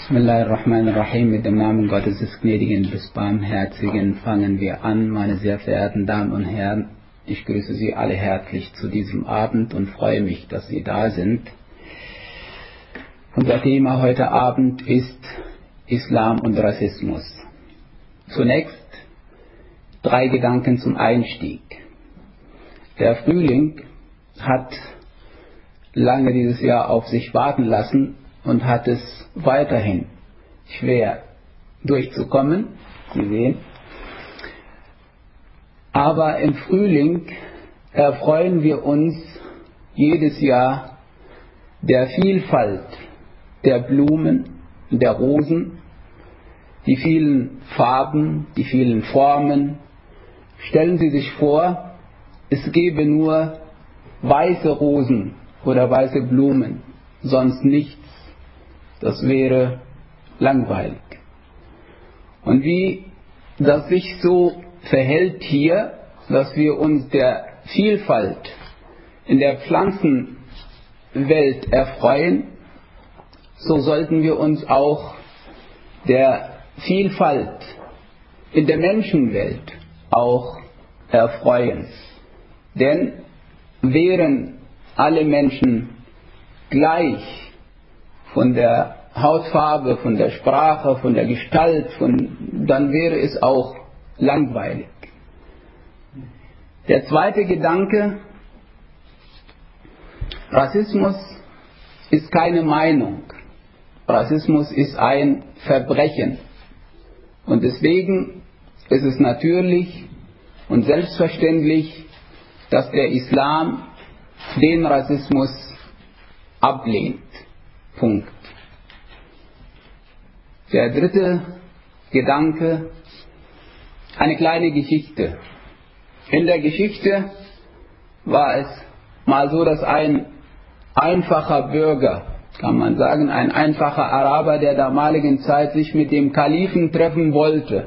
Bismillahirrahmanirrahim, mit dem Namen Gottes des Gnädigen, des Barmherzigen fangen wir an. Meine sehr verehrten Damen und Herren, ich grüße Sie alle herzlich zu diesem Abend und freue mich, dass Sie da sind. Unser Thema heute Abend ist Islam und Rassismus. Zunächst 3 Gedanken zum Einstieg. Der Frühling hat lange dieses Jahr auf sich warten lassen und hat es weiterhin schwer durchzukommen, Sie sehen. Aber im Frühling erfreuen wir uns jedes Jahr der Vielfalt der Blumen, der Rosen, die vielen Farben, die vielen Formen. Stellen Sie sich vor, es gäbe nur weiße Rosen oder weiße Blumen, sonst nichts. Das wäre langweilig. Und wie das sich so verhält hier, dass wir uns der Vielfalt in der Pflanzenwelt erfreuen, so sollten wir uns auch der Vielfalt in der Menschenwelt auch erfreuen. Denn wären alle Menschen gleich von der Hautfarbe, von der Sprache, von der Gestalt, dann wäre es auch langweilig. Der zweite Gedanke: Rassismus ist keine Meinung. Rassismus ist ein Verbrechen. Und deswegen ist es natürlich und selbstverständlich, dass der Islam den Rassismus ablehnt. Punkt. Der dritte Gedanke: eine kleine Geschichte. In der Geschichte war es mal so, dass ein einfacher Bürger, kann man sagen, ein einfacher Araber der damaligen Zeit sich mit dem Kalifen treffen wollte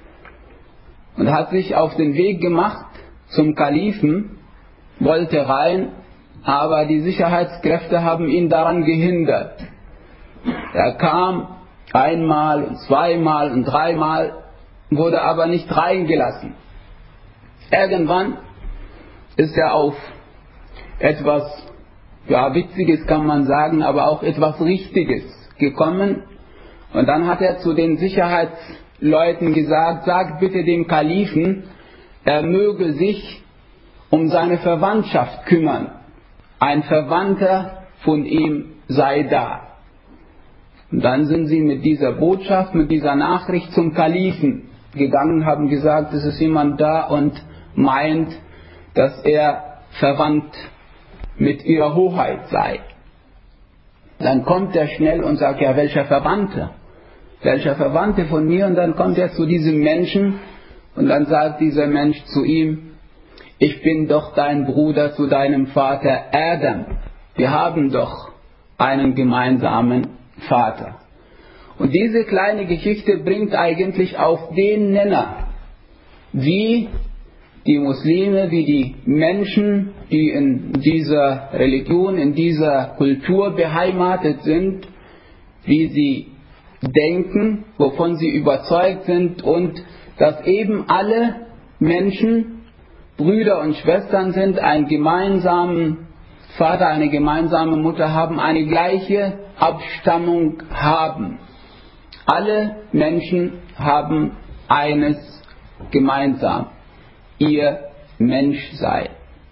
und hat sich auf den Weg gemacht zum Kalifen, wollte rein, aber die Sicherheitskräfte haben ihn daran gehindert. Er kam einmal und zweimal und dreimal, wurde aber nicht reingelassen. Irgendwann ist er auf etwas, Witziges kann man sagen, aber auch etwas Richtiges gekommen. Und dann hat er zu den Sicherheitsleuten gesagt: Sagt bitte dem Kalifen, er möge sich um seine Verwandtschaft kümmern. Ein Verwandter von ihm sei da. Und dann sind sie mit dieser Botschaft, mit dieser Nachricht zum Kalifen gegangen, haben gesagt, es ist jemand da und meint, dass er verwandt mit ihrer Hoheit sei. Dann kommt er schnell und sagt: Ja, welcher Verwandte? Welcher Verwandte von mir? Und dann kommt er zu diesem Menschen und dann sagt dieser Mensch zu ihm: Ich bin doch dein Bruder zu deinem Vater Adam. Wir haben doch einen gemeinsamen Vater. Und diese kleine Geschichte bringt eigentlich auf den Nenner, wie die Muslime, wie die Menschen, die in dieser Religion, in dieser Kultur beheimatet sind, wie sie denken, wovon sie überzeugt sind und dass eben alle Menschen Brüder und Schwestern sind, einen gemeinsamen Vater, eine gemeinsame Mutter haben, eine gleiche Abstammung haben. Alle Menschen haben eines gemeinsam: ihr Menschsein.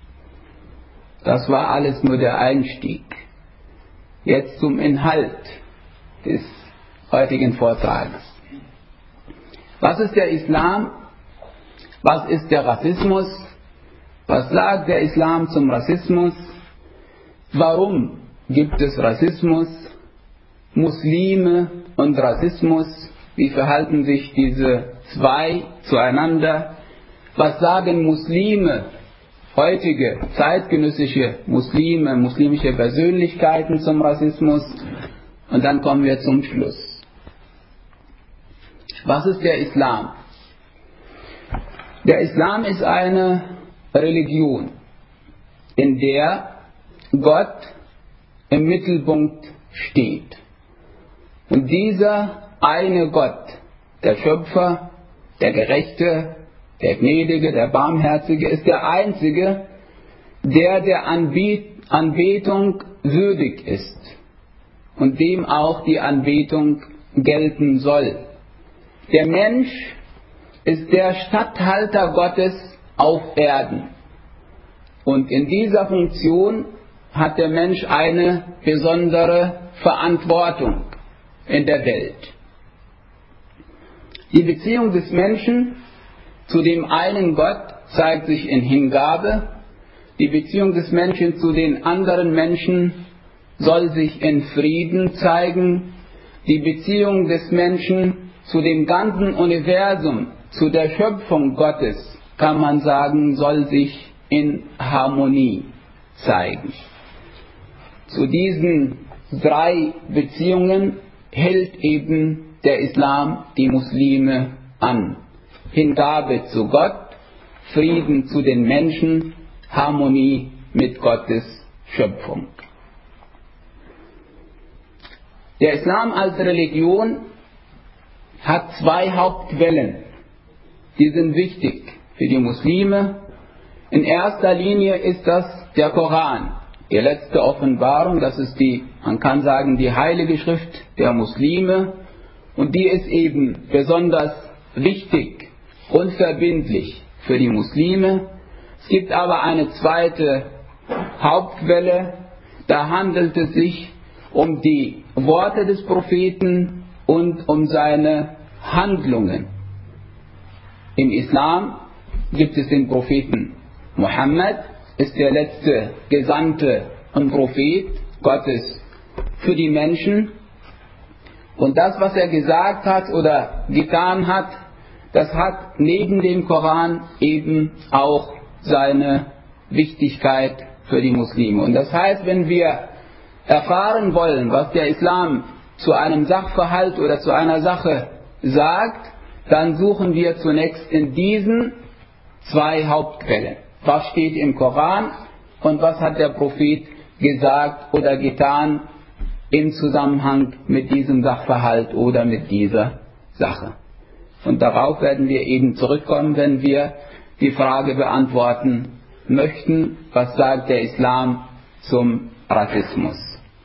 Das war alles nur der Einstieg. Jetzt zum Inhalt des heutigen Vortrages. Was ist der Islam? Was ist der Rassismus? Was sagt der Islam zum Rassismus? Warum gibt es Rassismus? Muslime und Rassismus, wie verhalten sich diese zwei zueinander? Was sagen Muslime, heutige zeitgenössische Muslime, muslimische Persönlichkeiten zum Rassismus? Und dann kommen wir zum Schluss. Was ist der Islam? Der Islam ist eine Religion, in der Gott im Mittelpunkt steht. Und dieser eine Gott, der Schöpfer, der Gerechte, der Gnädige, der Barmherzige, ist der Einzige, der Anbetung würdig ist und dem auch die Anbetung gelten soll. Der Mensch ist der Statthalter Gottes auf Erden. Und in dieser Funktion hat der Mensch eine besondere Verantwortung in der Welt. Die Beziehung des Menschen zu dem einen Gott zeigt sich in Hingabe. Die Beziehung des Menschen zu den anderen Menschen soll sich in Frieden zeigen. Die Beziehung des Menschen zu dem ganzen Universum, zu der Schöpfung Gottes, kann man sagen, soll sich in Harmonie zeigen. Zu diesen drei Beziehungen hält eben der Islam die Muslime an. Hingabe zu Gott, Frieden zu den Menschen, Harmonie mit Gottes Schöpfung. Der Islam als Religion hat zwei Hauptquellen. Die sind wichtig für die Muslime. In erster Linie ist das der Koran, die letzte Offenbarung. Das ist man kann sagen, die heilige Schrift der Muslime. Und die ist eben besonders wichtig und verbindlich für die Muslime. Es gibt aber eine zweite Hauptquelle. Da handelt es sich um die Worte des Propheten und um seine Handlungen. Im Islam gibt es den Propheten Mohammed, ist der letzte Gesandte und Prophet Gottes für die Menschen. Und das, was er gesagt hat oder getan hat, das hat neben dem Koran eben auch seine Wichtigkeit für die Muslime. Und das heißt, wenn wir erfahren wollen, was der Islam zu einem Sachverhalt oder zu einer Sache sagt, dann suchen wir zunächst in diesen zwei Hauptquellen. Was steht im Koran und was hat der Prophet gesagt oder getan im Zusammenhang mit diesem Sachverhalt oder mit dieser Sache. Und darauf werden wir eben zurückkommen, wenn wir die Frage beantworten möchten, was sagt der Islam zum Rassismus.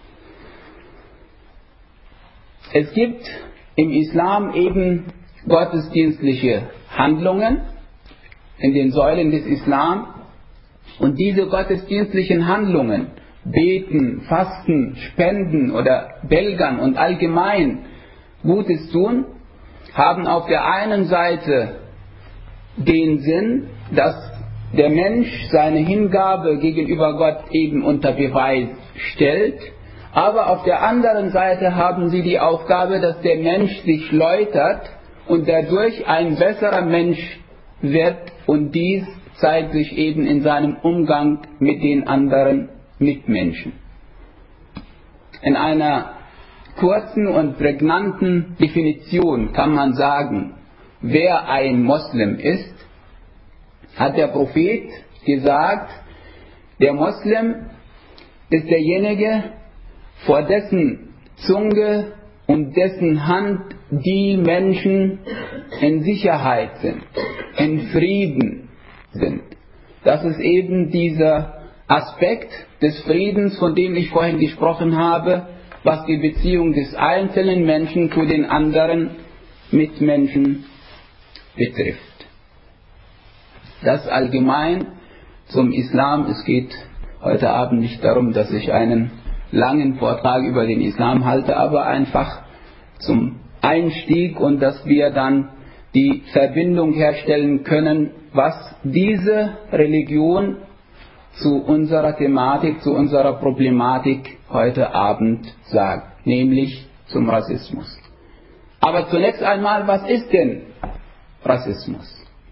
Es gibt im Islam eben gottesdienstliche Handlungen in den Säulen des Islam, und diese gottesdienstlichen Handlungen, Beten, Fasten, Spenden oder Belgern und allgemein Gutes tun, haben auf der einen Seite den Sinn, dass der Mensch seine Hingabe gegenüber Gott eben unter Beweis stellt, aber auf der anderen Seite haben sie die Aufgabe, dass der Mensch sich läutert und dadurch ein besserer Mensch wird, und dies zeigt sich eben in seinem Umgang mit den anderen Mitmenschen. In einer kurzen und prägnanten Definition kann man sagen, wer ein Moslem ist, hat der Prophet gesagt, der Moslem ist derjenige, vor dessen Zunge und dessen Hand die Menschen in Sicherheit sind, in Frieden sind. Das ist eben dieser Aspekt des Friedens, von dem ich vorhin gesprochen habe, was die Beziehung des einzelnen Menschen zu den anderen Mitmenschen betrifft. Das allgemein zum Islam. Es geht heute Abend nicht darum, dass ich einen langen Vortrag über den Islam halte, aber einfach zum Einstieg, und dass wir dann die Verbindung herstellen können, was diese Religion zu unserer Thematik, zu unserer Problematik heute Abend sagt, nämlich zum Rassismus. Aber zunächst einmal, was ist denn Rassismus?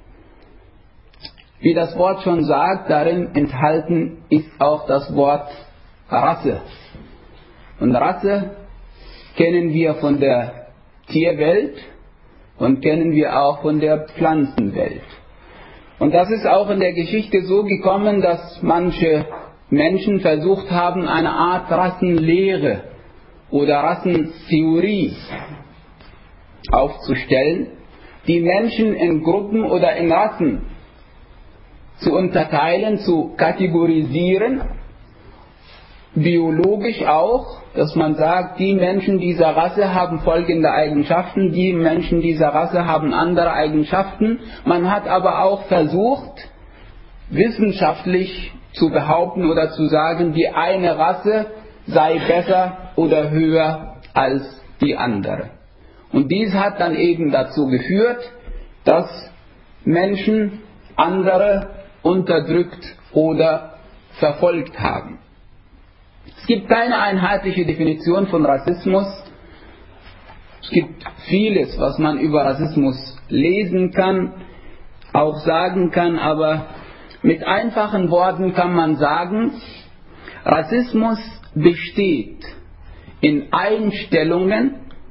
Wie das Wort schon sagt, darin enthalten ist auch das Wort Rasse. Und Rasse kennen wir von der Tierwelt und kennen wir auch von der Pflanzenwelt. Und das ist auch in der Geschichte so gekommen, dass manche Menschen versucht haben, eine Art Rassenlehre oder Rassentheorie aufzustellen, die Menschen in Gruppen oder in Rassen zu unterteilen, zu kategorisieren, biologisch auch, dass man sagt, die Menschen dieser Rasse haben folgende Eigenschaften, die Menschen dieser Rasse haben andere Eigenschaften. Man hat aber auch versucht, wissenschaftlich zu behaupten oder zu sagen, die eine Rasse sei besser oder höher als die andere. Und dies hat dann eben dazu geführt, dass Menschen andere unterdrückt oder verfolgt haben. Es gibt keine einheitliche Definition von Rassismus. Es gibt vieles, was man über Rassismus lesen kann, auch sagen kann, aber mit einfachen Worten kann man sagen, Rassismus besteht in Einstellungen,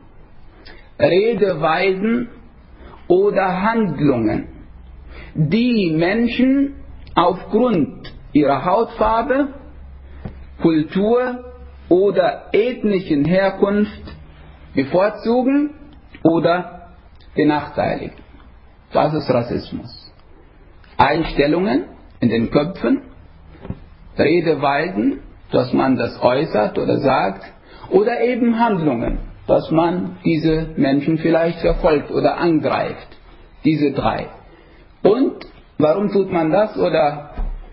Redeweisen oder Handlungen, die Menschen aufgrund ihrer Hautfarbe, Kultur oder ethnischen Herkunft bevorzugen oder benachteiligen. Das ist Rassismus. Einstellungen in den Köpfen, Redeweisen, dass man das äußert oder sagt, oder eben Handlungen, dass man diese Menschen vielleicht verfolgt oder angreift. Diese drei. Und warum tut man das oder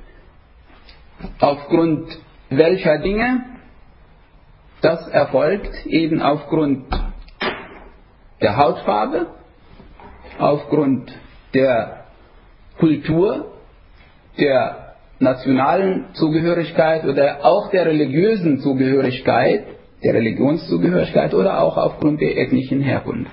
aufgrund welcher Dinge? Das erfolgt eben aufgrund der Hautfarbe, aufgrund der Kultur, der nationalen Zugehörigkeit oder auch der religiösen Zugehörigkeit, der Religionszugehörigkeit oder auch aufgrund der ethnischen Herkunft.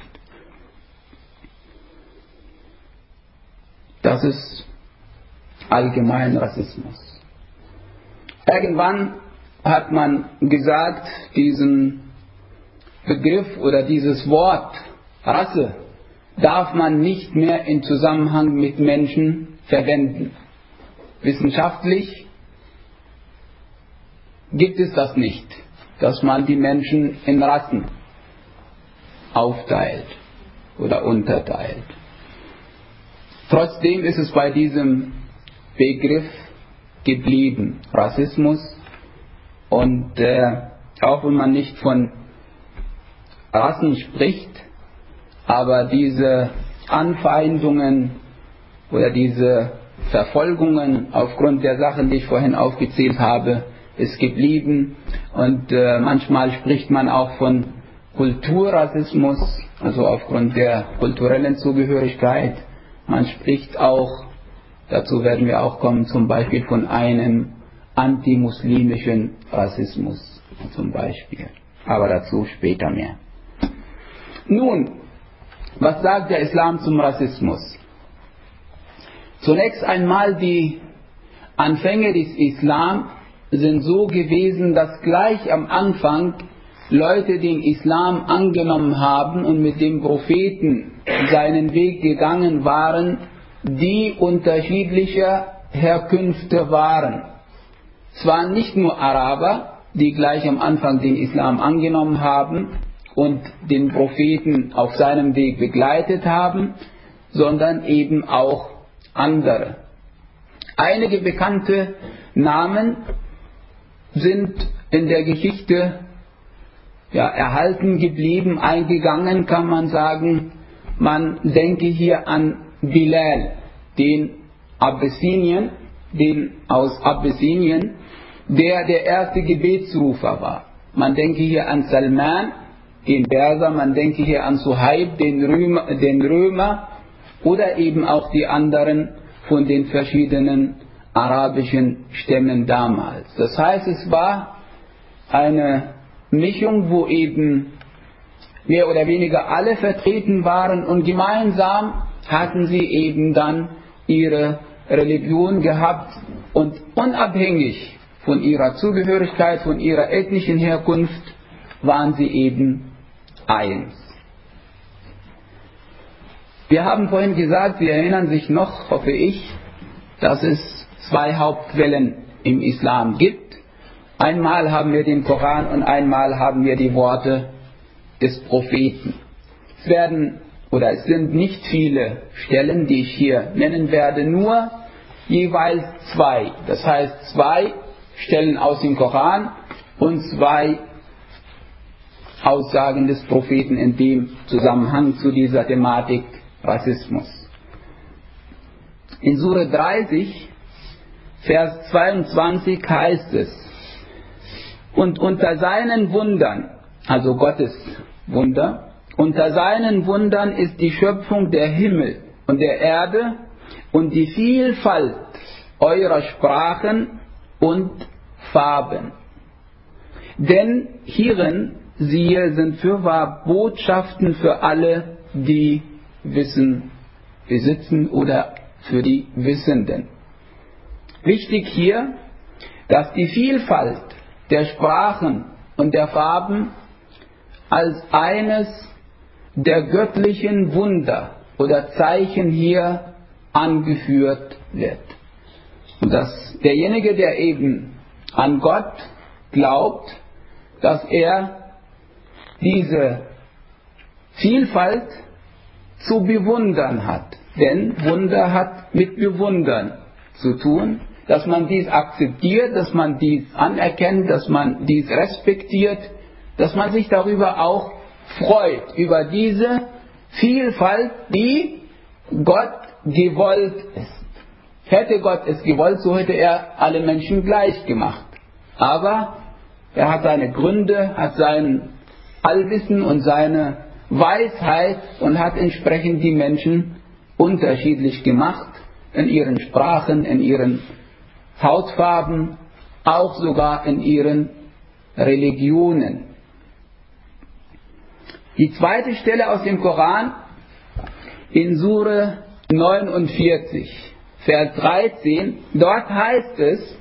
Das ist allgemein Rassismus. Irgendwann hat man gesagt, diesen Begriff oder dieses Wort Rasse darf man nicht mehr in Zusammenhang mit Menschen verwenden. Wissenschaftlich gibt es das nicht, dass man die Menschen in Rassen aufteilt oder unterteilt. Trotzdem ist es bei diesem Begriff geblieben, Rassismus, und auch wenn man nicht von Rassen spricht, aber diese Anfeindungen oder diese Verfolgungen aufgrund der Sachen, die ich vorhin aufgezählt habe, ist geblieben, und manchmal spricht man auch von Kulturrassismus, also aufgrund der kulturellen Zugehörigkeit. Man spricht auch, dazu werden wir auch kommen, zum Beispiel von einem antimuslimischen Rassismus zum Beispiel, aber dazu später mehr. Nun, was sagt der Islam zum Rassismus? Zunächst einmal, die Anfänge des Islam sind so gewesen, dass gleich am Anfang Leute den Islam angenommen haben und mit dem Propheten seinen Weg gegangen waren, die unterschiedlicher Herkünfte waren. Es waren nicht nur Araber, die gleich am Anfang den Islam angenommen haben und den Propheten auf seinem Weg begleitet haben, sondern eben auch andere. Einige bekannte Namen sind in der Geschichte erhalten geblieben, eingegangen, kann man sagen. Man denke hier an Bilal, den aus Abessinien, der erste Gebetsrufer war. Man denke hier an Salman, den Perser, man denke hier an Suhaib, den Römer, oder eben auch die anderen von den verschiedenen arabischen Stämmen damals. Das heißt, es war eine Mischung, wo eben mehr oder weniger alle vertreten waren, und gemeinsam hatten sie eben dann ihre Religion gehabt, und unabhängig von ihrer Zugehörigkeit, von ihrer ethnischen Herkunft, waren sie eben eins. Wir haben vorhin gesagt, Sie erinnern sich noch, hoffe ich, dass es zwei Hauptquellen im Islam gibt. Einmal haben wir den Koran und einmal haben wir die Worte des Propheten. Es sind nicht viele Stellen, die ich hier nennen werde, nur jeweils 2. Das heißt 2 Stellen aus dem Koran und 2 Aussagen des Propheten in dem Zusammenhang zu dieser Thematik Rassismus. In Sure 30, Vers 22 heißt es: Und unter seinen Wundern, also Gottes Wunder, unter seinen Wundern ist die Schöpfung der Himmel und der Erde und die Vielfalt eurer Sprachen und Farben. Denn hierin, siehe, sind fürwahr Botschaften für alle, die Wissen besitzen oder für die Wissenden. Wichtig hier, dass die Vielfalt der Sprachen und der Farben als eines der göttlichen Wunder oder Zeichen hier angeführt wird. Und dass derjenige, der eben an Gott glaubt, dass er diese Vielfalt zu bewundern hat. Denn Wunder hat mit Bewundern zu tun, dass man dies akzeptiert, dass man dies anerkennt, dass man dies respektiert, dass man sich darüber auch freut, über diese Vielfalt, die Gott gewollt ist. Hätte Gott es gewollt, so hätte er alle Menschen gleich gemacht. Aber er hat seine Gründe, hat sein Allwissen und seine Weisheit und hat entsprechend die Menschen unterschiedlich gemacht, in ihren Sprachen, in ihren Hautfarben, auch sogar in ihren Religionen. Die zweite Stelle aus dem Koran in Sure 49, Vers 13, dort heißt es: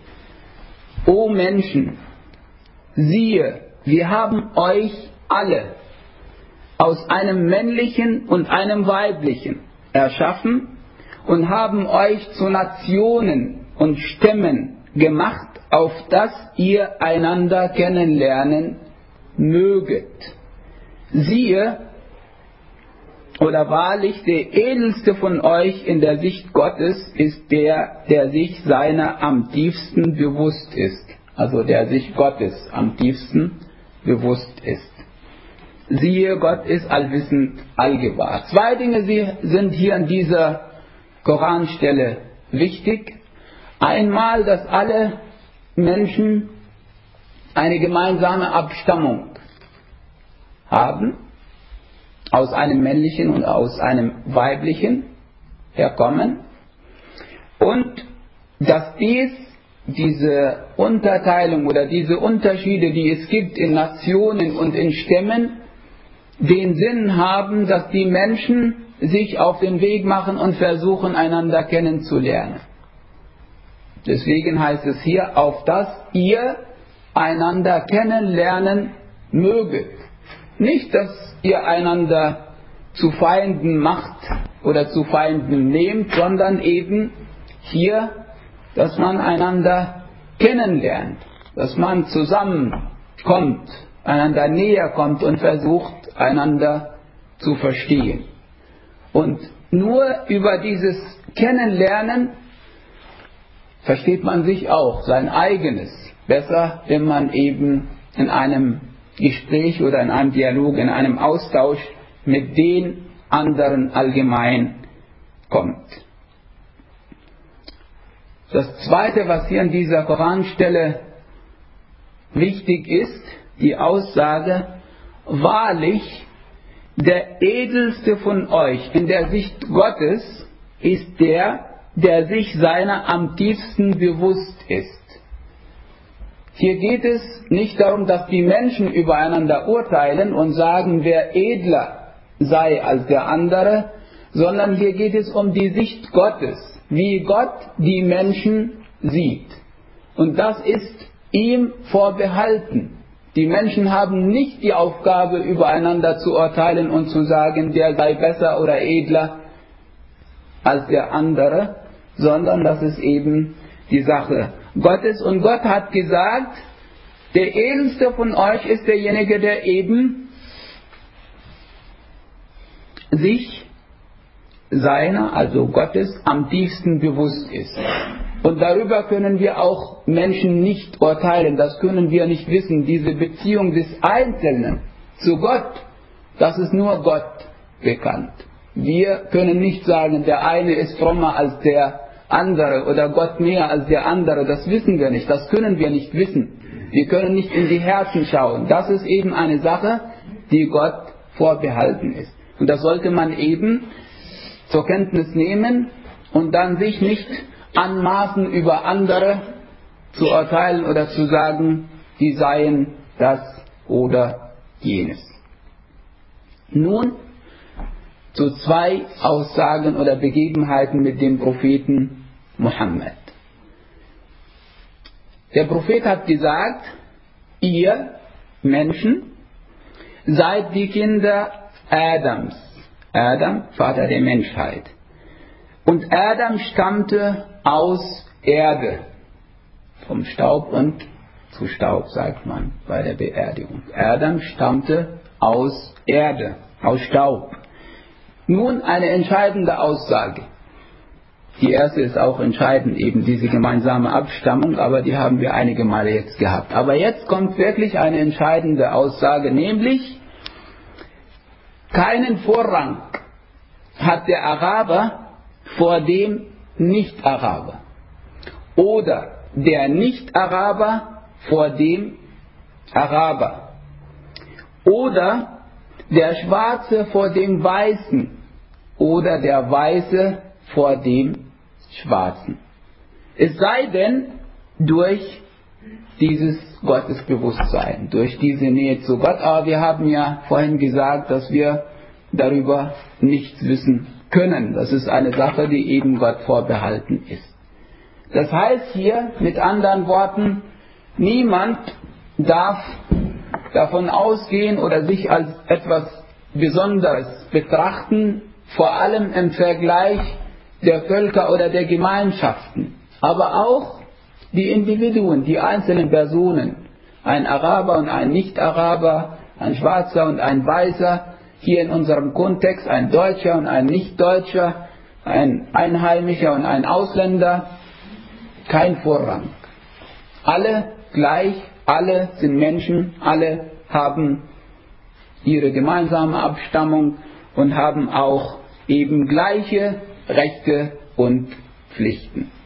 O Menschen, siehe, wir haben euch alle aus einem männlichen und einem weiblichen erschaffen und haben euch zu Nationen und Stämmen gemacht, auf dass ihr einander kennenlernen möget. Siehe, oder wahrlich, der edelste von euch in der Sicht Gottes ist der, der sich seiner am tiefsten bewusst ist. Also der sich Gottes am tiefsten bewusst ist. Siehe, Gott ist allwissend, allgewahr. 2 Dinge sind hier an dieser Koranstelle wichtig. Einmal, dass alle Menschen eine gemeinsame Abstammung haben, aus einem männlichen und aus einem weiblichen herkommen, und dass diese Unterteilung oder diese Unterschiede, die es gibt in Nationen und in Stämmen, den Sinn haben, dass die Menschen sich auf den Weg machen und versuchen, einander kennenzulernen. Deswegen heißt es hier, auf dass ihr einander kennenlernen möget. Nicht, dass ihr einander zu Feinden macht oder zu Feinden nehmt, sondern eben hier, dass man einander kennenlernt, dass man zusammenkommt, einander näher kommt und versucht, einander zu verstehen. Und nur über dieses Kennenlernen versteht man sich auch, sein eigenes, besser, wenn man eben in einem Gespräch oder in einem Dialog, in einem Austausch mit den anderen allgemein kommt. Das Zweite, was hier an dieser Koranstelle wichtig ist, die Aussage: Wahrlich, der edelste von euch in der Sicht Gottes ist der, der sich seiner am tiefsten bewusst ist. Hier geht es nicht darum, dass die Menschen übereinander urteilen und sagen, wer edler sei als der andere, sondern hier geht es um die Sicht Gottes, wie Gott die Menschen sieht. Und das ist ihm vorbehalten. Die Menschen haben nicht die Aufgabe, übereinander zu urteilen und zu sagen, der sei besser oder edler als der andere, sondern das ist eben die Sache Gottes. Und Gott hat gesagt, Der edelste von euch ist derjenige, der eben sich seiner, also Gottes, am tiefsten bewusst ist. Und darüber können wir auch Menschen nicht urteilen, das können wir nicht wissen. Diese Beziehung des Einzelnen zu Gott, das ist nur Gott bekannt. Wir können nicht sagen, der eine ist frommer als der andere oder Gott mehr als der andere, das wissen wir nicht, das können wir nicht wissen. Wir können nicht in die Herzen schauen. Das ist eben eine Sache, die Gott vorbehalten ist. Und das sollte man eben zur Kenntnis nehmen und dann sich nicht anmaßen, über andere zu urteilen oder zu sagen, die seien das oder jenes. Nun zu zwei Aussagen oder Begebenheiten mit dem Propheten Mohammed. Der Prophet hat gesagt, ihr Menschen seid die Kinder Adams. Adam, Vater der Menschheit. Und Adam stammte aus Erde. Vom Staub und zu Staub, sagt man bei der Beerdigung. Adam stammte aus Erde, aus Staub. Nun eine entscheidende Aussage. Die erste ist auch entscheidend, eben diese gemeinsame Abstammung, aber die haben wir einige Male jetzt gehabt. Aber jetzt kommt wirklich eine entscheidende Aussage, nämlich keinen Vorrang hat der Araber vor dem Nicht-Araber. Oder der Nicht-Araber vor dem Araber. Oder der Schwarze vor dem Weißen. Oder der Weiße vor dem Schwarzen. Es sei denn, durch dieses Gottesbewusstsein, durch diese Nähe zu Gott. Aber wir haben ja vorhin gesagt, dass wir darüber nichts wissen können. Das ist eine Sache, die eben Gott vorbehalten ist. Das heißt hier mit anderen Worten, niemand darf davon ausgehen oder sich als etwas Besonderes betrachten, vor allem im Vergleich der Völker oder der Gemeinschaften, aber auch die Individuen, die einzelnen Personen, ein Araber und ein Nicht-Araber, ein Schwarzer und ein Weißer, hier in unserem Kontext ein Deutscher und ein Nicht-Deutscher, ein Einheimischer und ein Ausländer, kein Vorrang. Alle gleich, alle sind Menschen, alle haben ihre gemeinsame Abstammung und haben auch eben gleiche Rechte und Pflichten.